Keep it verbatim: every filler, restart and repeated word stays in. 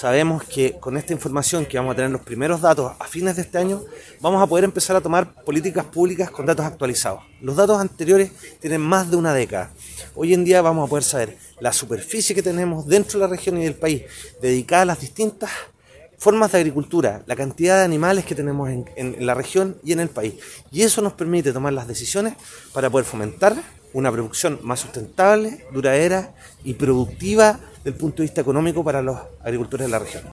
sabemos que con esta información, que vamos a tener los primeros datos a fines de este año, vamos a poder empezar a tomar políticas públicas con datos actualizados. Los datos anteriores tienen más de una década. Hoy en día vamos a poder saber la superficie que tenemos dentro de la región y del país, dedicada a las distintas formas de agricultura, la cantidad de animales que tenemos en, en la región y en el país. Y eso nos permite tomar las decisiones para poder fomentar una producción más sustentable, duradera y productiva desde el punto de vista económico para los agricultores de la región.